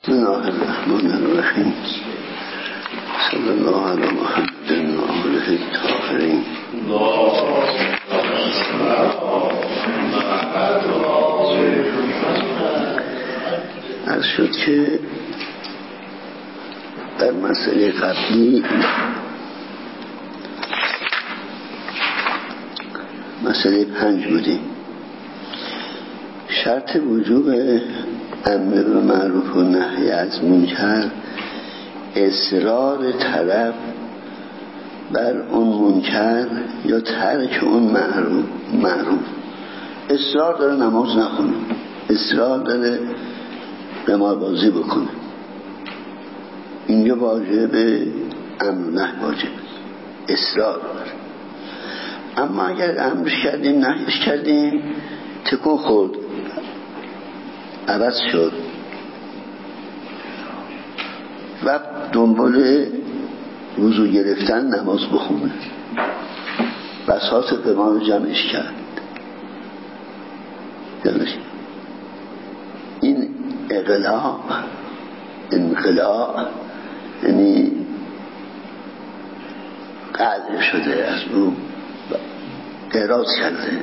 بسم الله الرحمن الرحیم صلی الله علی محمد و آله الطاهرین. عرض شد که در مسئله قبلی مسئله 5 بودیم. شرط وجوب امر به معروف و نهی از منکر اصرار طرف بر اون منکر یا ترک اون معروف. اصرار داره نماز نخونه، اصرار داره قماربازی بکنه، اینجا واجب امر و نهی واجب، اصرار داره. اما اگر امرش کردیم نهیش کردیم تکون خورد، عوض شد و دنبال وضو گرفتن نماز بخونه، بساط قمار جمعش کرد. این انقلاع یعنی قدر شده، از او اعراض کرده.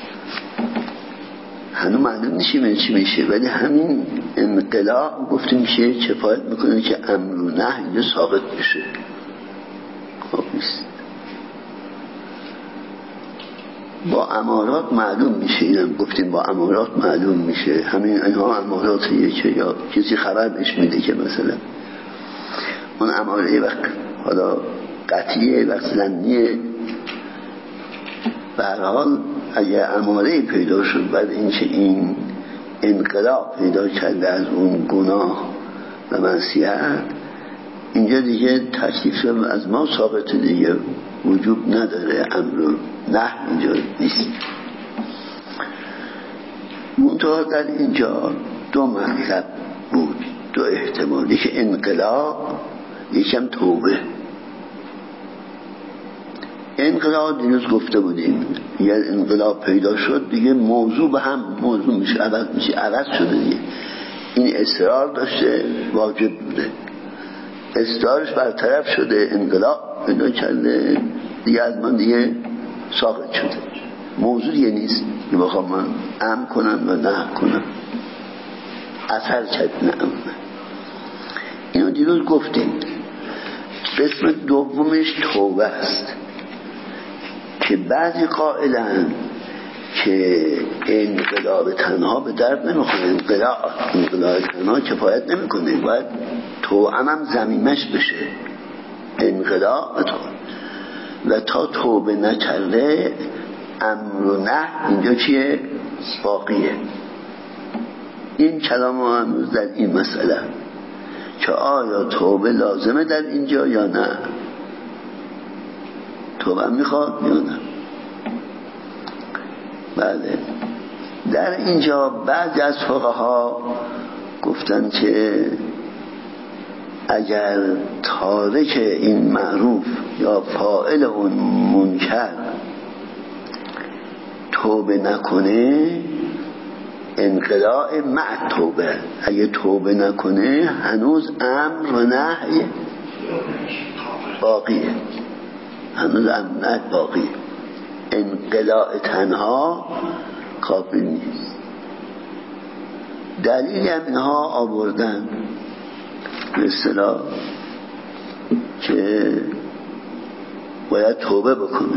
هنوز معلوم نشیم چی میشه، ولی همین انقلاع گفتیم که کفایت میکنه که امر و نهی اینجا ثابت بشه. خب نیست، با امارات معلوم میشه. اینم گفتیم با امارات معلوم میشه. همین اینها اماراتیه که یا کسی خبر بهش میده که مثلا اون اماره وقت حالا قطعیه وقت زنیه. به هر حال اگه اماره پیدا شد بعد اینکه این انقلاب پیدا کرده از اون گناه و معصیت، اینجا دیگه تکلیف از ما ثابت، دیگه وجوب نداره، امر نه اینجا نیست. منتها در اینجا دو مطلب بود، دو احتمال، یکی انقلاب یکم توبه. انقلاب دیروز گفته بودیم اگر انقلاب پیدا شد دیگه موضوع به هم موضوع میشه، عوض شده دیگه. این اصرار داشته واجب بوده، اصرارش برطرف شده، انقلاب پیدا کرده دیگه، از من دیگه ساقط شده. موضوع دیگه نیست که بخوام من امر کنم و نه کنم، اثر کرد نه. اینو دیروز گفتیم. قسم دومش توبه است که بعضی قائلن که انقلاب تنها به درد نمیخوره، انقلاب تنها کفایت نمیکنه، باید توأم هم ضمیمش بشه. انقلاب و تا توبه نکرده امر و نهی اینجا چیه؟ باقیه. این کلام ما هنوز در این مسئله که آیا توبه لازمه در اینجا یا نه، توبه میخواد یا نه. بله، در اینجا بعضی از فقها گفتن که اگر تارک این معروف یا فاعل اون منکر توبه نکنه، انقلاع مع توبه، اگه توبه نکنه هنوز امر و نهی باقیه، هنوز امر باقیه. انقلاع تنها کافی نیست. دلیلی هم اینها آوردن به اصطلاح که باید توبه بکنه.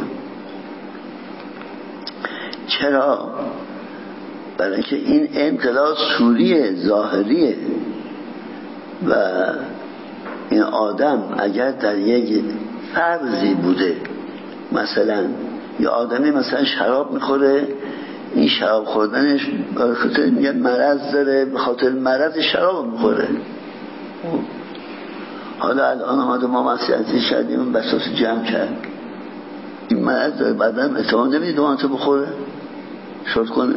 چرا؟ برای اینکه این انقلاع صوریه، ظاهریه و این آدم اگر در یک فرضی بوده، مثلا یه آدمی مثلا شراب میخوره، این شراب خوردنش به خاطر میگن مرض داره، به خاطر مرض شراب میخوره. حالا الان آمده ما معصیتی کردیم، بساط جمع کرد، این مرض داره، بعدم احتمال نمیده دوانته بخوره، شرط کنه.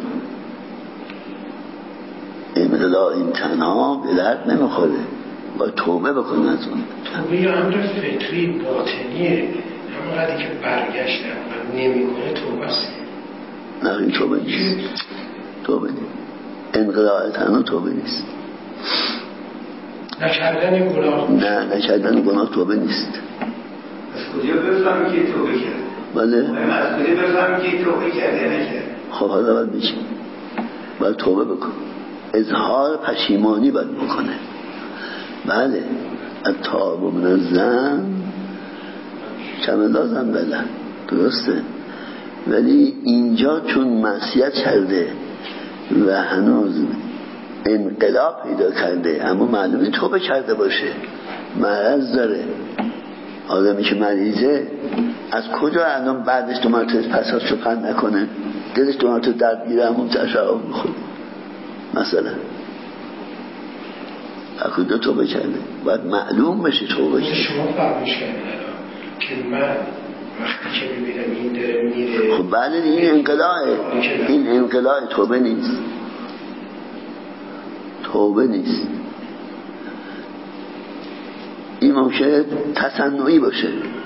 انقلاع این تنها به درد نمیخوره، باید توبه بکنه از اون. توبه یا امر فطری باطنیه، اما قدری که برگشت نمیکنه توبه است. نه این توبه نیست، توبه نیست. انقلاع تنها توبه نیست. نکردن گناه. نه نکردن گناه توبه نیست. از کجا بفهمی که توبه کرد؟ بله از کجا بفهمی که توبه کرده نکرد؟ خب حالا باید بچین، باید توبه بکن، اظهار پشیمانی باید بکنه. بله التائب من الذنب کمن لا ذنب له، درسته، ولی اینجا چون معصیت کرده و هنوز انقلاب پیدا کرده اما معلومه توبه کرده باشه، مرض داره، آدمی که مریضه از کجا الان بعدش دو مرتبه پساشو پند نکنه، دلش دو مرتبه درد گیره همون شراب میخوره مثلا، از کجا توبه کرده؟ باید معلوم بشه توبه کرده. شما فرمایش کردید که من وقتی که ببینم این داره میره، خب بله این انقلاعه، این انقلاع توبه نیست، توبه نیست. این ممکنه تصنعی باشه.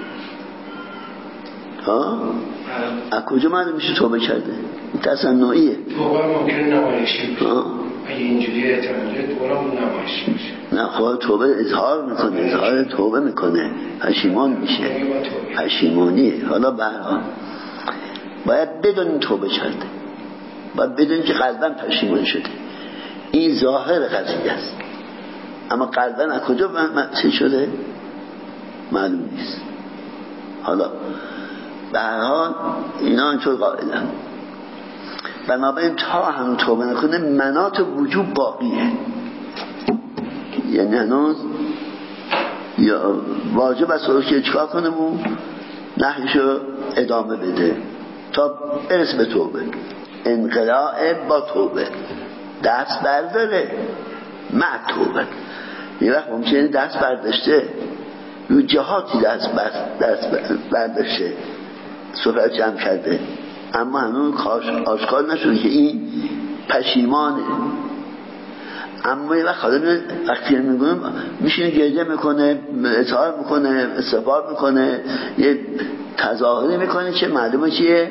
ها؟ از کجا معلوم میشه توبه کرده؟ این تصنعیه. توبه ممکنه نمایشی باشه. اگه اینجوری اعتماده دوباره اون نمایشی باشه. نه خب توبه اظهار میکنه، اظهار توبه میکنه، پشیمان میشه، پشیمانیه. حالا برها باید بدونیم توبه کرده، باید بدونیم که قلباً پشیمان شده، این ظاهر قضیه است، اما قلباً از کجا چه شده معلوم نیست. حالا به هر حال اینا اینطور قائلن. بنابراین تا هم توبه نکنه منات وجوب باقیه، یعنی هنوز یا واجب است که چکار کنه و نهیشو ادامه بده تا برس به توبه. انقلاع با توبه دست برداره مع توبه. یه وقت ممکنه دست برداشته رو جهاتی دست برداشته صحبت جمع کرده اما هنوز آشکار نشده که این پشیمانه، اما یه وقت وقتی میگونم میشینه گریه میکنه، اظهار میکنه، استغفار میکنه، یه تظاهری میکنه که معلومه چیه؟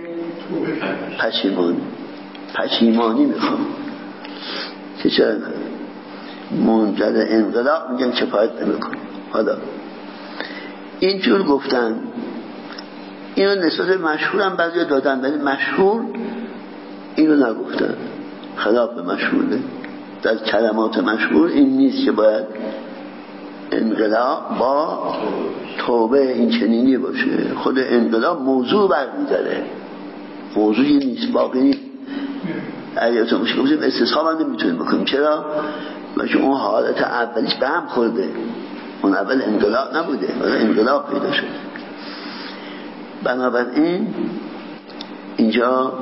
پشیمانی میخوام که چرا منجر انقلاب میگن کفایت نمیکنه. حالا اینجور گفتن، اینو نسبت مشهور هم بعضی دادن، ولی مشهور اینو نگفتن، خلاف مشهوره. در کلمات مشهور این نیست که باید انقلاب با توبه این چنینی باشه. خود انقلاب موضوع برمیداره، موضوعی نیست، باقی نیست. اگر تو مشکل بودیم استصحاب هم نمیتونیم بکنیم. چرا؟ بچه اون حالت اولیش به هم خورده، اون اول انقلاب نبوده، انقلاب پیدا شده. بنابراین اینجا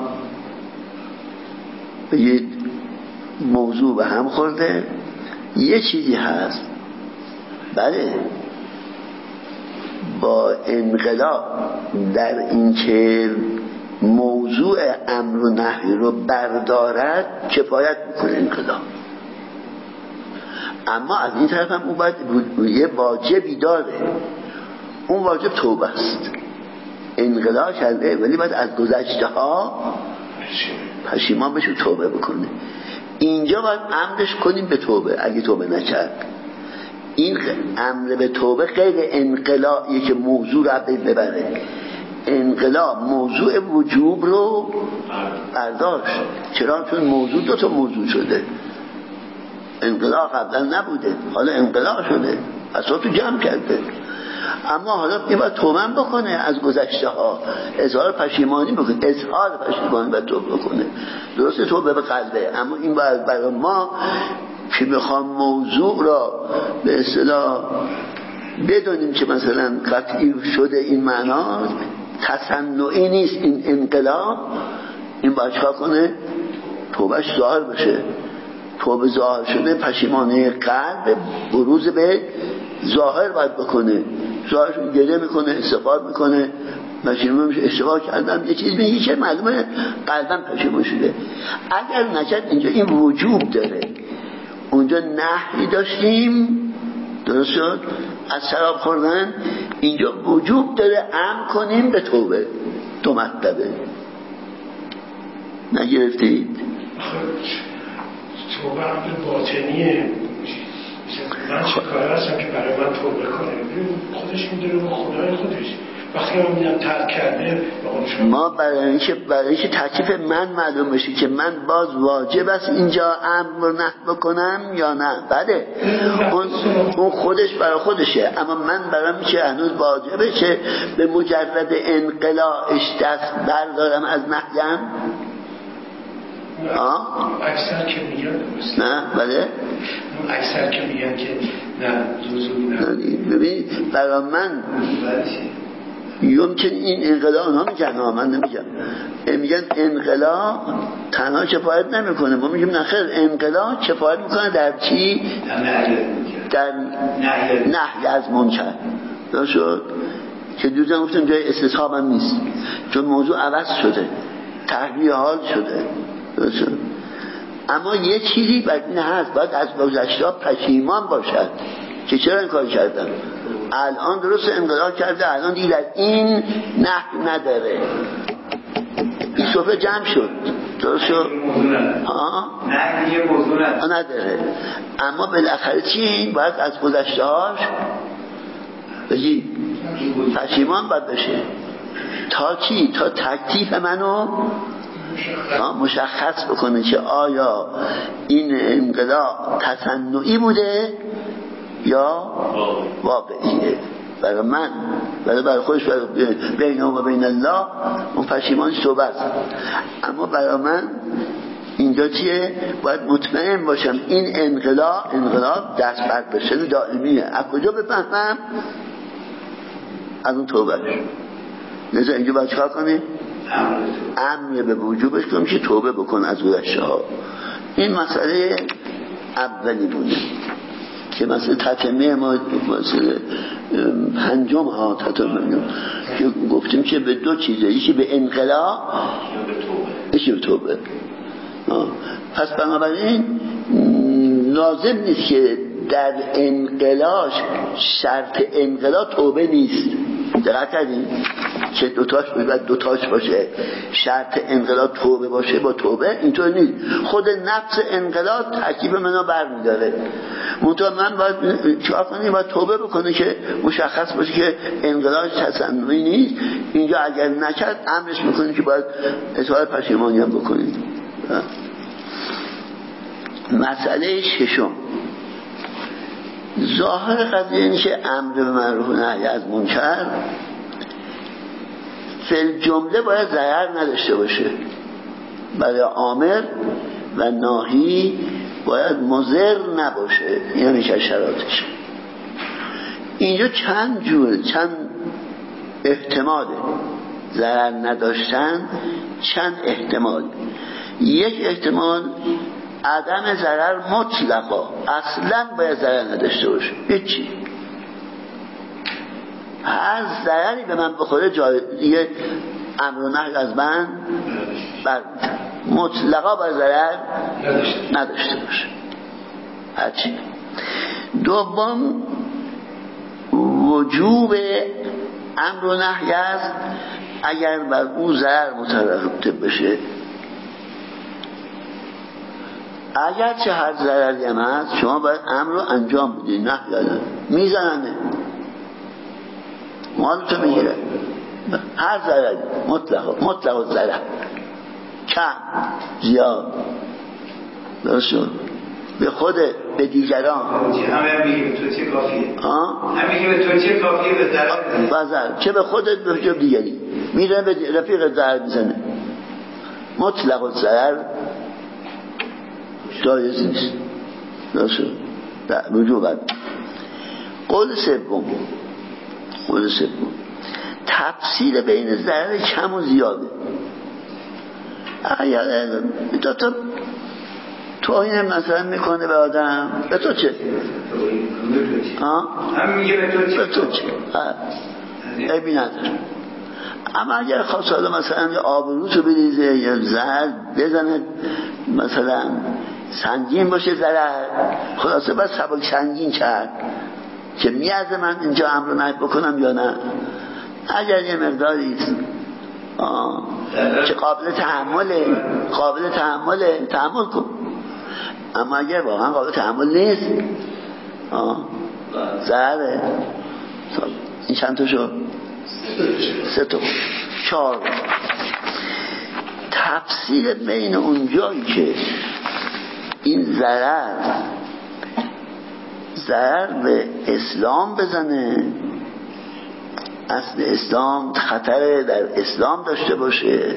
بگید موضوع به هم خورده. یه چیزی هست، بله با انقلاب در این که موضوع امر و نهی رو بردارد کفایت میکنه انقلاب، اما از این طرف هم اون باید یه واجبی داره، اون واجب توبه است. انقلاب کرده ولی باید از گذشته ها پشیمان بشه، توبه بکنه. اینجا باید امرش کنیم به توبه اگه توبه نکرد. این امر به توبه غیر انقلابیه که موضوع رو ببره. انقلاب موضوع وجوب رو برداشت. چرا؟ چون موضوع دو تا موضوع شده. انقلاب قبلا نبوده، حالا انقلاب شده، اصلا تو جمع کرده. اما حالا این باید توبه بکنه از گذشته ها، اظهار پشیمانی بکنه، اظهار پشیمانی باید توبه بکنه. درسته توبه به قلبه، اما این باید برای ما که میخوام موضوع را به اصطلاح بدونیم که مثلا قطعی شده این معنا، تصنعی نیست این انقلاب، این باید چکار کنه؟ توبهش ظاهر بشه. توبه ظاهر شده پشیمانی قلب بروز به ظاهر باید بکنه. ظاهرشون گریه میکنه، استغفار میکنه، پشیمان میشه، اشتباه کردم، یه چیز میگه که معلومه قلبم پشیمان شده. اگر نکرد اینجا این وجوب داره، اونجا نهی داشتیم، درست شد، از شراب خوردن، اینجا وجوب داره امر کنیم به توبه. دو مطلبه نگرفتید؟ توبه امر باطنیه، من چه کاره هستم که برای من توبه کنه؟ خودش میدونه با خدای خودش. وقتی من میدم ترک کرده ما برای اینکه تکلیف من معلوم بشه که من باز واجب است اینجا امر و نهی بکنم یا نه. بله اون خودش برای خودشه، اما من برام که هنوز واجبه که به مجرد انقلاعش دست بردارم از نهیم. اکثر که میگن درست نه بله اکثر که میگن که نه لزومی نه. ببین برای من یمکن این انقلاع اونا میگن، من نمیگم، میگن انقلاع تنها کفایت نمیکنه. ما میگیم نخیر، انقلاع کفایت میکنه در چی؟ در نهی از منکر. درست شد که دوزن گفتم جای استصحاب هم نیست، چون موضوع عوض شده، تغییر حال شده. درست شد. اما یه چیزی بر این هست، باید از گذشته پشیمان باشد که چرا این کار کردم. الان درست انقلاب کرده، الان دیگه در این نحو نداره، این صفحه جمع شد. درست شد؟ نه دیگه موضوع نداره. اما بالاخره چی؟ باید از گذشته هاش بگی پشیمان باید بشه. تا چی؟ تا تکلیف منو مشخص بکنه که آیا این انقلاب تصنعی بوده یا واقعیه. برای من برای خودش، بین و بین الله اون پشیمانش توبه است. اما برای من اینجا چیه؟ باید مطمئن باشم این انقلاب دست بر بشن دائمیه. از کجا بفهمم؟ از اون توبهش. لذا اینجا باید چکار کنیم؟ امر به وجوبش کنیم که توبه بکن از گذشته ها. این مسئله اولی بوده که مثلا تتمه ما مثلا پنجم ها تتمه که گفتیم که به دو چیزه، یکی به انقلاع یکی به توبه. پس بنابراین لازم نیست که در انقلاع شرط انقلاع توبه نیست. دقت کردین که دوتاش باشه، شرط انقلاب توبه باشه با توبه، اینطور نیست. خود نفس انقلاب ترکیب منو برمیداره. منتها من باید چیکار کنم؟ باید توبه بکنه که مشخص باشه که انقلابش تصنعی نیست. اینجا اگر نکرد امرش میکنه که باید اظهار پشیمانی هم بکنید. مسئله ششم، ظاهر قضیه اینه که امر به معروف و نهی از منکر فی جمله باید ضرر نداشته باشه. برای آمر و ناهی باید مضر نباشه، یعنی که شرایطش. اینجا چند جور، چند احتماله ضرر نداشتن، چند احتمال. یک احتمال عدم ضرر مطلقا، اصلا باید ضرر نداشته باشه، هیچی. هر ضرری به من بخوره دیگه امر و نهی از من برمی‌داره، مطلقا باید ضرر نداشته باشه، هرچی. دوم وجوب امر و نهی است اگر بر او ضرر مترتب بشه. اگر چه هر ضرری هم هست شما باید امر رو انجام بدید، نه یادن میزننه مالتو میگیره. هر ضرری مطلق ضرر، کم زیاد، درست شد، به خود به دیگران همه میگه تو چه کافیه، همه میگه تو چه کافیه به ضرر، چه به خودت به جب دیگری میره به رفیق ضرر میزنه. مطلق ضرر جایز نیست، درست شد، وجوبت. قول سوم تفصیل بین ضرر کم و زیاده. اگر تا توهین مثلا میکنه به آدم، به تو چه؟ هم میگه به تو چه؟ عیبی نداره. اما اگر خواست حالا مثلا آبروسو بریزه یا زهر بزنه، مثلا سنگین باشه ضرر، خلاصه باید سبک سنگین کرد که میارزه من اینجا امر نهی بکنم یا نه. اگر یه مقداری که قابل تحمل کن. اما اگر واقعا قابل تحمل نیست، ضرره. این چند تا شد؟ 3 تا. 4. تفصیل بین اون جایی که این ضرر به اسلام بزنه، اصل اسلام خطر در اسلام داشته باشه،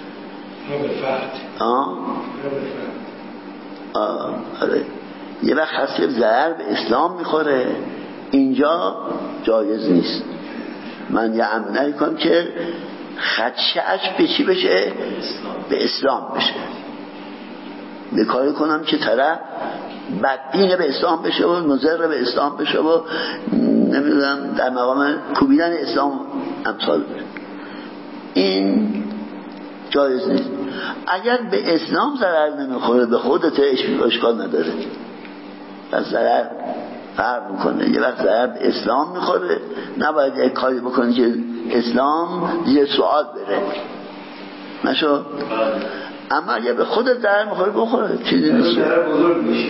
آره. یه وقت هست که ضرر به اسلام میخوره، اینجا جایز نیست. من یه عملی کنم که خدشه‌اش به چی بشه؟ به اسلام بشه. به کاری کنم که طرف بدبین به اسلام بشه و مضر به اسلام بشه و نمیدونم در مقام کوبیدن اسلام امثال بشه. این جایز نیست. اگر به اسلام ضرر نمیخوره به خودت اشکال نداره، پس ضرر فرق میکنه. یه وقت ضرر به اسلام میخوره، نباید یک کاری بکنی که اسلام زیر سوال بره، نشو. اما اگه به خودت ضرر میخوره بخوره، چیزی نیست. ضرر بزرگ میشه.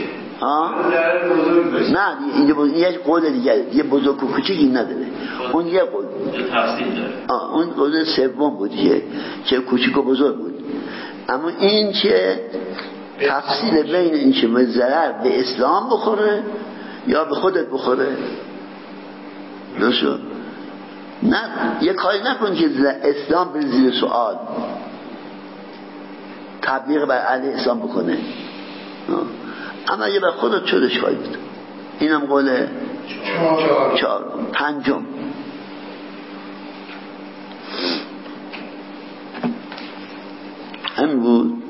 نه این یه قول دیگه، یه بزرگ و کوچیک این نداره. اون یه قول تفصیل داره. اون قول سوم بود که کوچیک و بزرگ بود. اما این که تفصیل بین این که به ضرر به اسلام بخوره یا به خودت بخوره، درست؟ نه یه کاری نکن که اسلام بر زیر سوال، تبلیغ بر علیه اسلام بکنه. اما یه به خودت شدش کاری بود. اینم قول 4. 5. همین بود.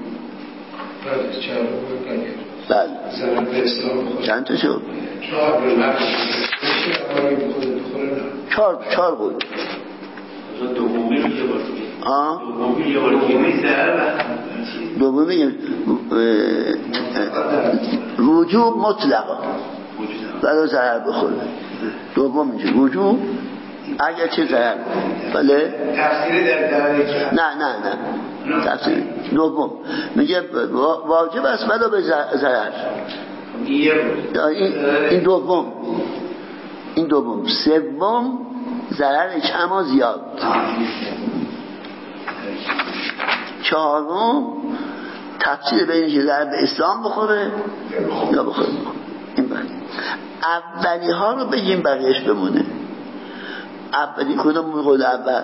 بله. چند تا شد؟ 4 بود. دومی وجوب مطلقا ولی ضرر بخوره. دوم میشه وجوب اگر چه ضرر. بله تفسیر در ضرر نه تفسیر دوم میگه واجب است ولی به ضرر. این دوم. سوم ضرر کم زیاد. 4 تفسیر بین که ضرر به اسلام بخوره یا بخوره. این بعد اولی ها رو بگیم بقیهش بمونه. اولی کدوم قول اول؟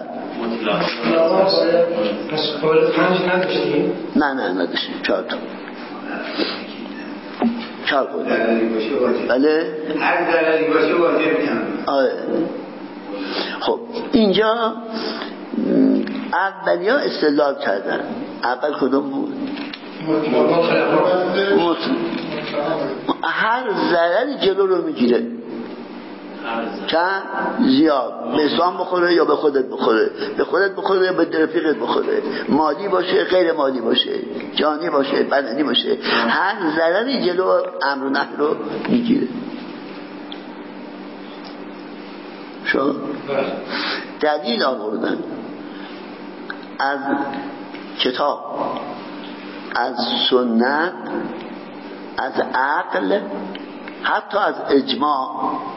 پس قول 5 نداشتیم؟ نه نداشتیم. 4 تا 4 قول. بله هر ضرری باشه واجب میکنه. آره. خب اینجا اولی ها استدلال کردن. اول کدوم بود؟ هر ضرری جلو رو میگیره، چند زیاد، به اسلام بخوره یا به خودت بخوره، به خودت بخوره یا به رفیقت بخوره، مالی باشه غیر مالی باشه، جانی باشه بدنی باشه، هر ضرری جلو امر و نهی رو میگیره. شو دلیل آوردن از کتاب، از سنت، از عقل، حتی از اجماع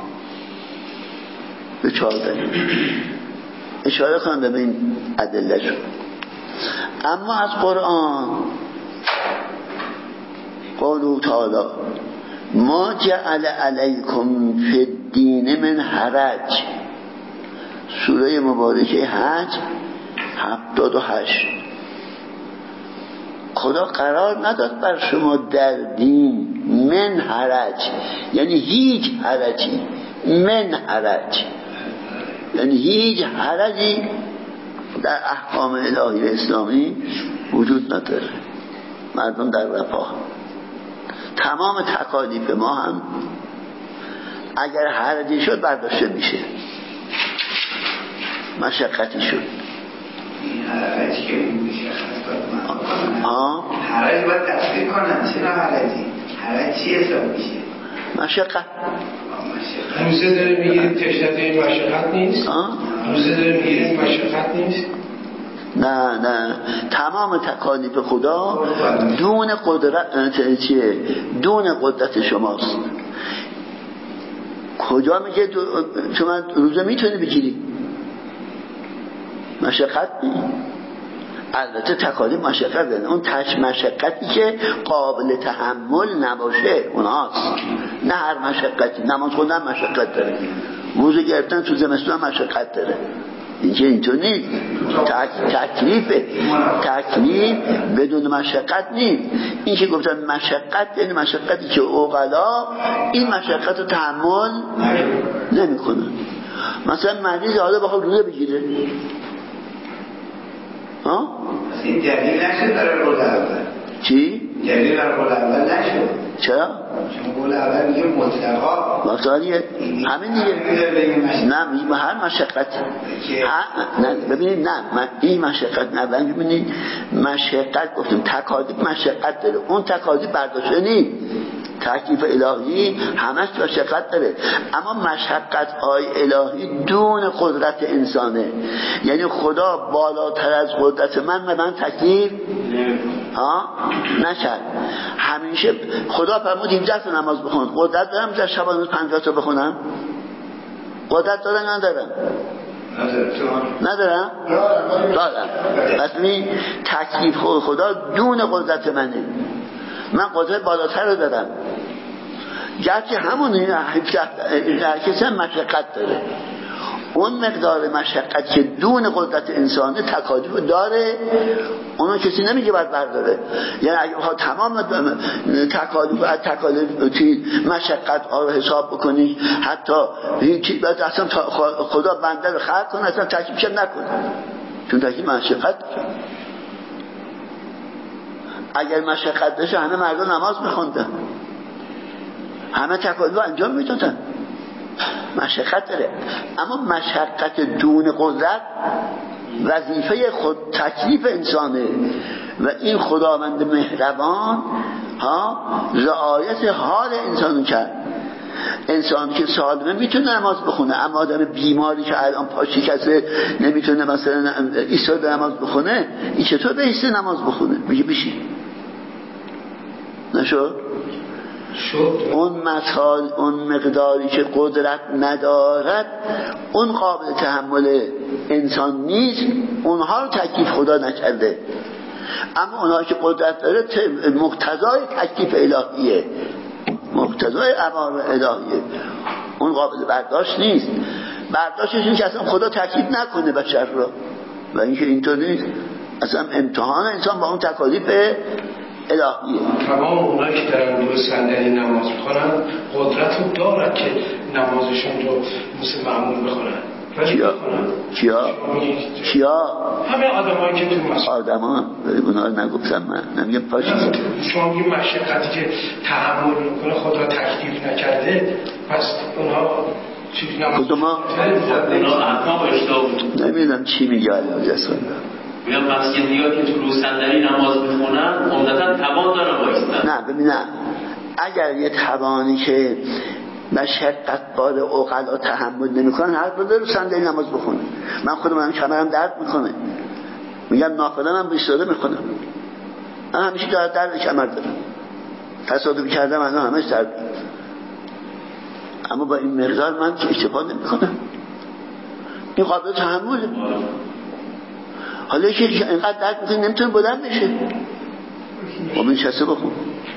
به 4 دلیل اشاره کنم به این ادله شد. اما از قرآن قوله تعالی ما جعل علیکم فی الدین من حرج، سوره مبارکه حج 78. خدا قرار نداد بر شما در دین من حرج، یعنی هیچ حرجی، من حرج یعنی هیچ حرجی در احکام الهی اسلامی وجود نداره. مردم در رفاه. تمام تکالیف ما هم اگر حرجی شد برداشته میشه، مشقتی شد. این حرجی که میشه حرج باید تفسیر کنن. چرا حرجی؟ حرج چی حساب میشه؟ مشقت. روزه داره میگیریم تشنت این مشقت نیست؟ روزه داره میگیریم مشقت نیست؟ نه تمام تکالیف خدا دون قدرت چیه؟ دون قدرت شماست. کجا میگه شما روزه میتونی بگیری؟ مشقت نیست. البته تکالیف مشقت داره، اون مشقتی که قابل تحمل نباشه اونهاست، نه هر مشقتی. نماز خوندن مشقت داره، روزه گرفتن تو زمستون مشقت داره، اینطور نیست. تکلیف بدون مشقت نیست. این که گفتن مشقت یعنی مشقتی که عقلا این مشقت رو تحمل نمی کنن. مثلا مریض حالا بخواد روزه بگیره، این دلیل نشد برای قول اول. چی؟ دلیل برای قول اول نشد. چرا؟ چون قول اول میگه مطلقا واقعیه همین دیگه. نه هر مشقتی نه ببینید، نه این مشقت نه ببینید، مشقت گفتیم تکالیف مشقت داره، اون تکالیف برداشته نیست. تکلیف الهی همش مشقت داره، اما مشقت های الهی دون قدرت انسانه. یعنی خدا بالاتر از قدرت من به من تکلیف نشد. همیشه خدا فرمود 17 تا نماز بخون، قدرت دارم در شبانه روز 50 تا بخونم؟ قدرت دارم ندارم؟ ندارم. پس می تکلیف خدا دون قدرت منه، من قدرت بالاتر رو دارم. گرچه همون کسی هم مشقت داره، اون مقدار مشقت که دون قدرت انسانه تکالیف داره، اونو کسی نمیگه باید برداره. یعنی اگه بخواد تمام تکالیف مشقت ها رو حساب بکنی، حتی هیچی باید اصلا خدا بنده رو خلق کنه اصلا تکلیفش نکنه، چون تکلیف مشقت داره. اگر مشقت داشته همه مردم نماز میخوندن، همه تکالیف انجام میدادن. مشقت داره، اما مشقت دون قدرت وظیفه خود تکلیف انسانه و این خداوند مهربان رعایت حال انسانو کرد. انسان که سالمه میتونه نماز بخونه، اما آدم بیماری که الان پاش شکسته نمیتونه مثلا ایستاده نماز بخونه، این چطور بایسته نماز بخونه؟ میگه بشین. نشد؟ اون مقداری که قدرت ندارد، اون قابل تحمل انسان نیست، اونها رو تکلیف خدا نکرده. اما اونها که قدرت داره مقتضای تکلیف الهیه، مقتضای امر الهیه، اون قابل برداشت نیست. برداشتش این که اصلا خدا تکلیف نکنه بشر رو، و اینکه اینطور نیست. اصلا امتحان انسان با اون تکالیف الهیه. تمام اونایی که دارن روی صندلی نماز میخونن قدرت رو دارن که نمازشون رو مثل معمول بخونن. کیا؟ همه آدمایی که تو مسجد. آدما اونا رو نگفتم، من نمیگم پاشید. شما میگید مشقتی که تحمل میکنه خدا تکلیف نکرده، پس اونها چیزی نماز اونا احکام اشتباه بود. نمیدونم چی میگه الجسد. میگم مسجدی‌ها که تو صندلی نماز میخونن عمدتاً توان دارن وایستن. نه ببینم، اگر یه توانی که مشقت بار عقلا تحمل نمیکنن هر رو در صندلی نماز بخونه. من خودم کمرم درد میکنه، میگم نافله من بیستاده میخونم، من همیشه درد کمر دارم، تصادف کردم الان همش درد، اما با این مقدار من که اشتباه نمیکنم. این قابل تحمله. حالا که اینقدر درد میکنه نمیتونه بلند بشه، خب این شسته بخون.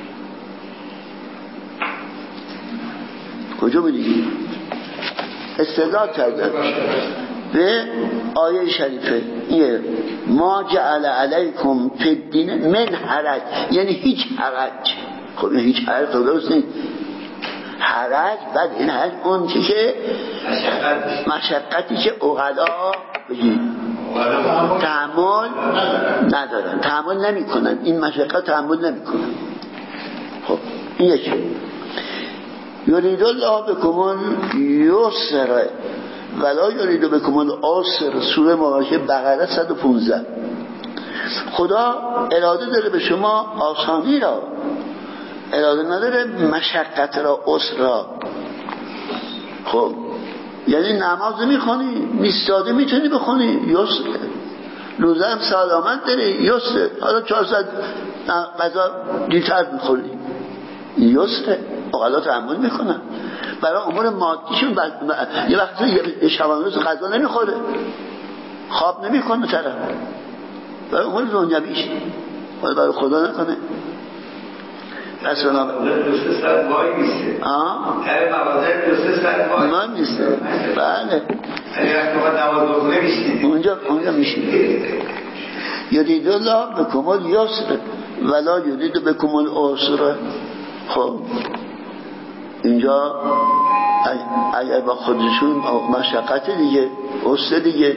کجا بودی؟ استدلال کردن به آیه شریفه اینه ما جعل علیکم فی الدین من حرج، یعنی هیچ حرج. خب این هیچ حرج درست نیست. حرج بعد این حرج اون که مشقتی که عقلا بگید تحمل ندارن، تحمل نمی کنن، این مشقت تحمل نمی کنن. خب این یکی. یرید الله بکم الیسر ولا یرید بکم العسر، سوره مبارکه بقره 115. خدا اراده داره به شما آسانی را، اراده نداره مشقت را، عسر را. خب یعنی نماز میخونی ایستاده میتونی بخونی، یسر. روزه هم سلامت داری، یسر. حالا 400 غذا دیرتر میخوری، یسر. اقلا تحمل میکنن. برای امور مادیشون یه وقتی شبانه روز غذا نمیخوره، خواب نمیکنه طرف، برای امور دنیویش، برای خدا نکنه. پس بنا دوست ساعت وای میسته هر مغازه دوست ساعت وای میسته. بله اگه وقت نماز بخونه میشینه اونجا میشینه. یرید الله بکم الیسر ولا یرید بکم العسر. خب اینجا اگر با خودشون مشقت دیگه، عسر دیگه،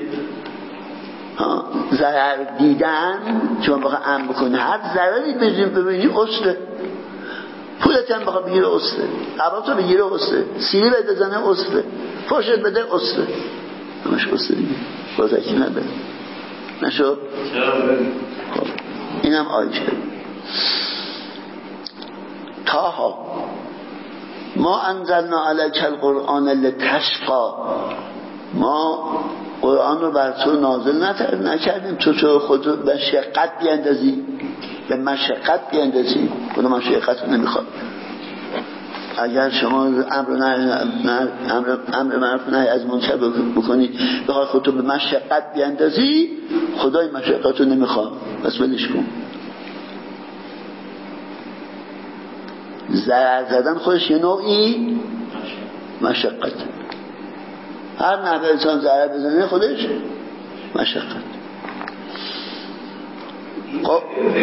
ضرر دیدن، چون بخواه امر بکنه هر ضرری ببینی عسره، پولت هم بخواه بگیره عسره، عباتو بگیره عسره، سیلی بده زنه عسره، پاشت بده عسره، همش عسره دیگه، بازکی نداره نشو. خب اینم آیشه. تاها ما انزلنا علیک القرآن لتشقی، ما قرآن رو بر تو نازل نکردیم تو خود رو به مشقت بیندازی، به مشقت بیندازی. خود مشقت رو نمیخواد. اگر شما امر معروف نهی از منکر بکنید بخوای خودتو به مشقت بیندازی، خدای مشقت رو نمیخواد، بس ولش کن. ضرر زدن خودش یه نوعی مشقت، هر نحوه انسان ضرر بزنه خودش مشقت. خب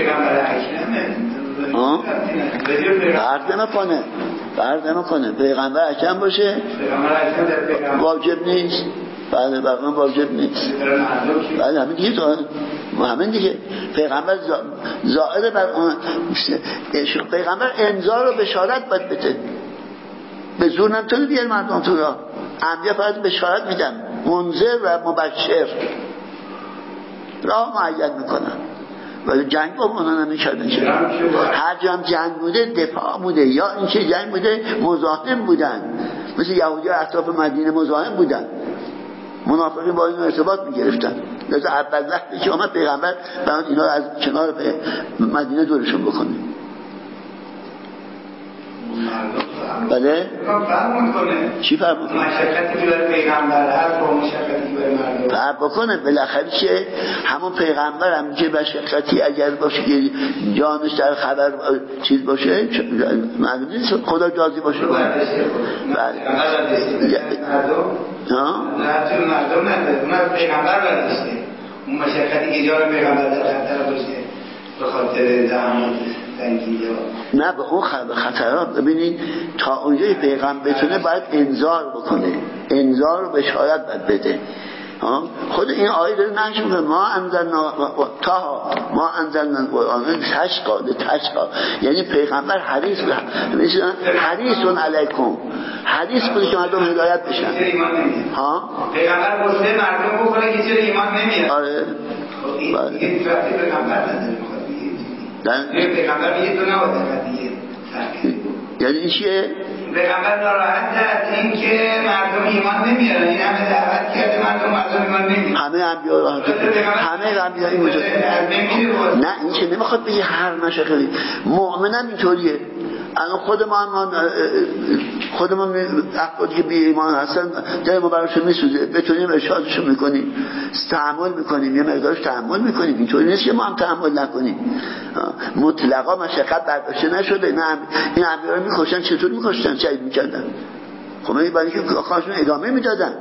فرق نمیکنه پیغمبر اکرم باشه واجب نیست. بله واقعا واجب نیست. بله همین دیگه همین دیگه. پیغمبر زائر بر اون، پیغمبر انذار و بشارت باید بده، به زور نمیتونه بیاره مردم تو راه. انبیا فقط بشارت میدن، منذر و مبشر، راه معین میکنن. ولی جنگ با اونها نمیکردن. هر جا هم جنگ بوده دفاع بوده، یا این که جنگ بوده مزاحم بودن، مثل یهودی ها اطراف مدینه مزاحم بودن، منافقین با این ارتباط میگرفتن. لذا اول وقتی که آمد پیغمبر برای اینا از کنار مدینه دورشون بکنه. بله فرق میکنه. چی فرق میکنه؟ مشقتی که برای پیغمبر هست با مشقتی که برای مردم فرق بکنه. بالاخره که همون پیغمبر هم که مشقتی اگر باشه که جانش در خبر چیز باشه، معلوم نیست خدا جازی باشه. بله مردم نداره، اون پیغمبر برداشته. اون مشقتی که جان پیغمبر در خطر باشه به خاطر زحمات نه به اون خطرات. ببینید تا اونجای پیغمبر بتونه باید انذار بکنه، انذار و بشارت باید بده. خود این آیه داره نقش میکنه ما انزلنا تا ما انزلنا القرآن تشقا، یعنی پیغمبر حریص علیکم، حریص بوده که مردم هدایت بشن. پیغمبر گفته مردم بکنه که چرا ایمان نمیاد. آره این پیغمبر نداره. پیغمبر میگه تو نباید دیگه. یعنی این چیه؟ پیغمبر ناراحت از این که مردم ایمان نمیارن، این همه دعوت کرده مردم ایمان نمیارن. همه انبیا این وجود نه، این که نمیخواد بگه هر مشقتی. مؤمنم اینطوریه. الان خودمون افرادی که بی ایمان هستن دل ما براشون میسوزه، بتونیم ارشادشون میکنیم، تحمل میکنیم، یه مقدارش تحمل میکنیم. اینطوری نیست که ما هم تحمل نکنیم. مطلقا مشقت برداشته نشده. نه این انبیا رو میکشن. چطور میکشن؟ شهید میکردن. خب برای که کارشون ادامه میدادن.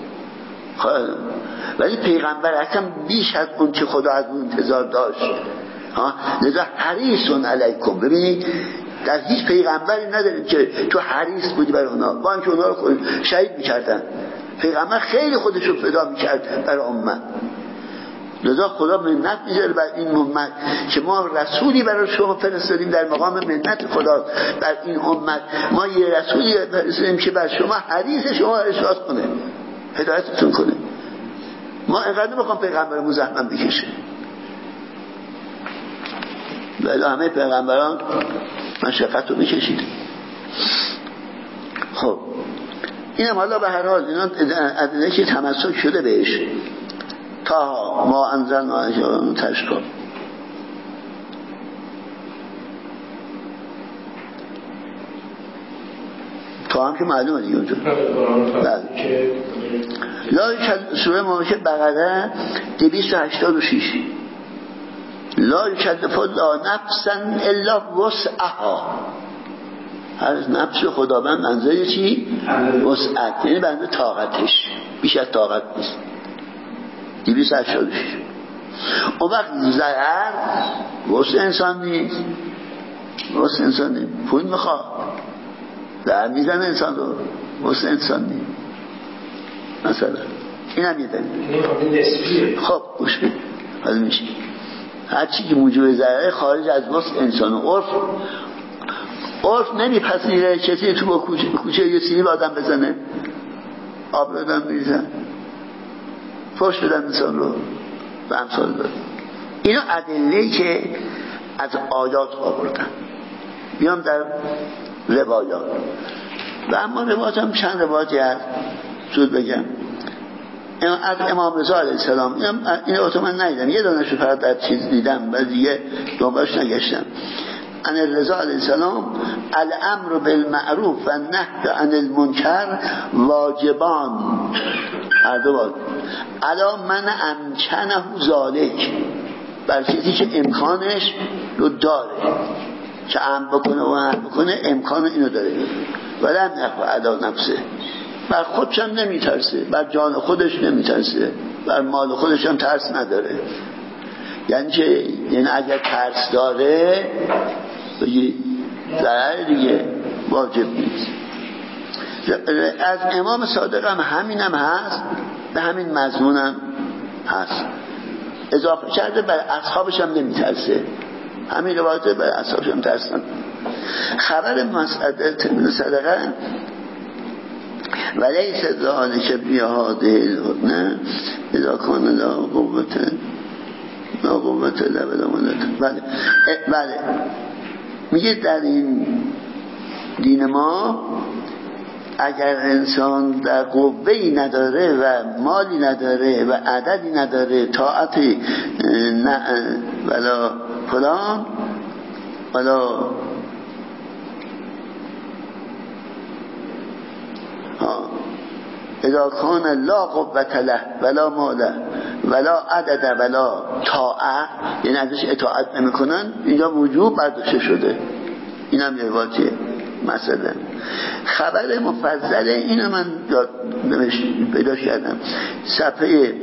ولی پیغمبر اصلا بیش از اون که خدا از اون انتظار داشت. لذا حریصون علیکم. ببینید در هیچ پیغمبری نداریم که تو حریص بودی برای اونا، با اینکه اونا رو شهید میکردن. پیغمبر خیلی خودش رو فدا میکرد برای امت. لذا خدا منت میذاره بر این امت که ما رسولی برای شما فرستادیم، در مقام منت خدا بر این امت ما یه رسولی فرستادیم که بر شما حریص شما ارشاد کنه، هدایتتون کنه. ما اینقدر نمیخوام پیغمبرمون زحمت بکشه. ولی همه پیغمبران مشقت رو میکشید. خب اینم حالا به هر حال اینا ادله که تمسک شده بهش. تا ما انزلنا علیکم تشقی. تا هم که معلومه دیگه اونجا. لا سوره مبارکه بقره 286 لا یکلف الله نفسا الا وسعها. هر نفس خداوند منظور چی؟ وسعت، یعنی بنده طاقتش، بیش از طاقت نیست. 286 اون وقت ضرر وسع انسان نیست، وسع انسان نیست، پول میخواد ضرر میزنه انسان رو، وسع انسان نیست. مثلا این هم یه دلیل. خب گوش بید حالا میشه هر چی که موجب ضرر خارج از وسع انسان. عرف نمیپذیره کسی تو با کوچه یه سیلی آدم بزنه، آب بدن میریزن، فحش بدن انسان رو و امثال داره. اینا ادله‌ای که از آیات آوردن. بیام در روایات و اما روایات هم چند روایاتی هست زود بگم. از امام رضا علیه السلام این رو من ندیدم، یه دانشو فقط در چیز دیدم و دیگه دنبالش نگشتم. ان رضا علیه السلام الامر بالمعروف و نهی عن المنکر واجبان، هر دو واجب، علی من امکنه ذالک، بر کسی که امکانش رو داره که امر بکنه و نهی بکنه، امکان اینو داره، ولی نخوا علی نفسه، بر خودش هم نمیترسه، بر جان خودش نمیترسه، بر مال خودش هم ترس نداره. یعنی چه؟ یعنی اگر ترس داره بگی ضرر دیگه واجب نیست. از امام صادق هم همین هم هست، به همین مضمون هم هست، اضافه کرده بر اصحابش هم نمیترسه، همین روایت بر اصحابش هم ترسن. خبر مسعود بن صدقه ولیس ذالک بیهاده الهدنه اذا کان لا قوت لا ولا منعت. بله میگه در این دین ما اگر انسان در قوه‌ای نداره و مالی نداره و عددی نداره، طاعتی ولا فلان ولا اذا کان لا قوت له ولا مال ولا عدد ولا طاعه، یعنی ازش اطاعت نمیکنن، اینجا وجوب برداشته شده. اینم یه واقعیه. مثلا خبر مفضل اینو من پیدا کردم صفحه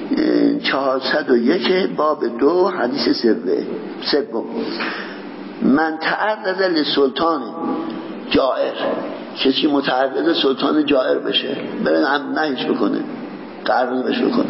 401 باب 2 حدیث سوم. من تعرض لسلطان جائر، کسی متعرض سلطان جائر بشه، بره هم نهیش بکنه، تعرض بشه بکنه،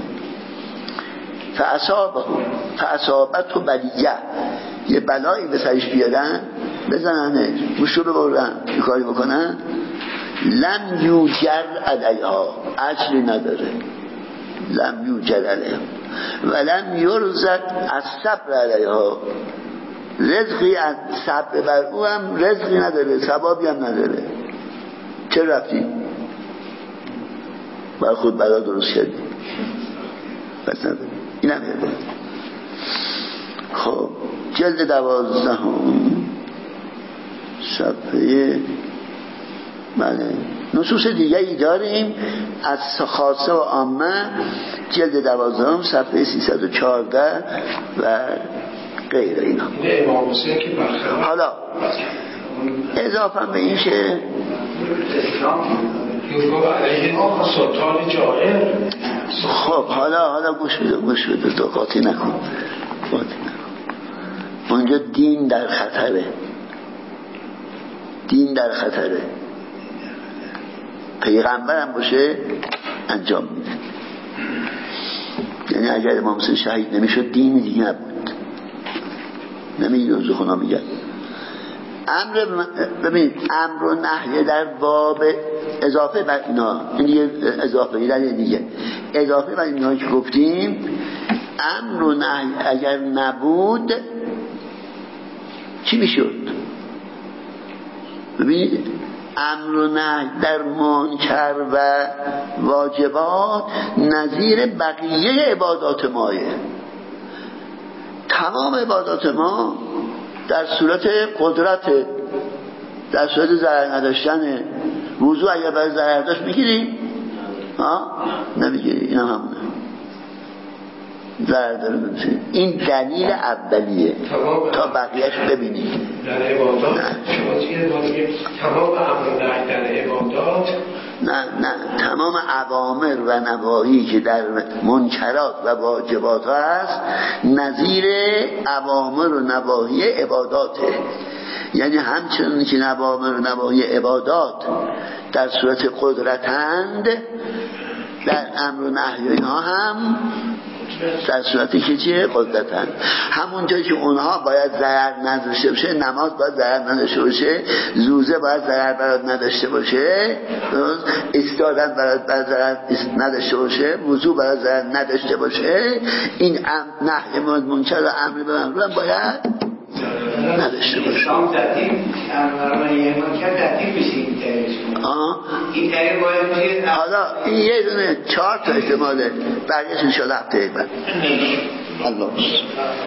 فاصابته بلیه، یه بلایی به سرش بیارن، بزننه گوشو ببرن، یه کاری بکنن، لم یوجر علیها، اجری نداره، لم یوجر علیها ولم یرزق از صبر علیها، رزقی از صبر بر او هم رزقی نداره، ثوابی هم نداره. چه رفتی؟ بر خود بلا درست کردی، بس نداره. این هم یه باید. خب جلد 12 صفحه، بله، نصوص دیگری داریم از خاصه و عامه، جلد 12 صفحه 314 و غیر اینا. حالا اضافه به این که سلطان جائر، خب حالا گوش بده تو قاطی نکن. اونجا دین در خطره، دین در خطره. پیغمبرم باشه انجام میده. یعنی اگر امام حسین شهید نمیشد دین دیگه نبود. نمیگه روز خدا میگه ببینید امر و نهی در باب اضافه بر اینا، این دیگه اضافه در دیگه اضافه بر اینا که گفتیم، امر و نهی اگر نبود چی میشد؟ ببینید امر و نهی در منکر و واجبات نظیر بقیه عبادات ماه. تمام عبادات ما در صورت قدرت، در صورت ضرر نداشتن، وضو اگر برای ضرر داشت میگیری؟ نمیگیری. این هم همونه، ضرر داره نمیشه. این دلیل اولیه تا بقیهش ببینید. در عبادات شما چیه بازی تمام امر در عبادات، نه تمام اوامر و نواهی که در منکرات و واجبات هست نظیر اوامر و نواهی عباداته. یعنی همچنین که اوامر و نواهی عبادات در صورت قدرتند، در امر و نهی اینها هم در صورتی که چیه؟ قدرتند. همونطور که اونها باید ضرر نداشته باشه، نماز باید ضرر نداشته باشه، روزه باید ضرر برات نداشته باشه، استادن برات ضرر نداشته باشه، وضو برات ضرر نداشته باشه، این نهی منکر و امر به معروف باید نداشته باشه. شام ترتیب امر منکر ترتیب بشه. این طریق باید بشه. حالا این یه دونه 4 تا احتماله، بقیه‌اش ان شاء الله هفته بعد. الله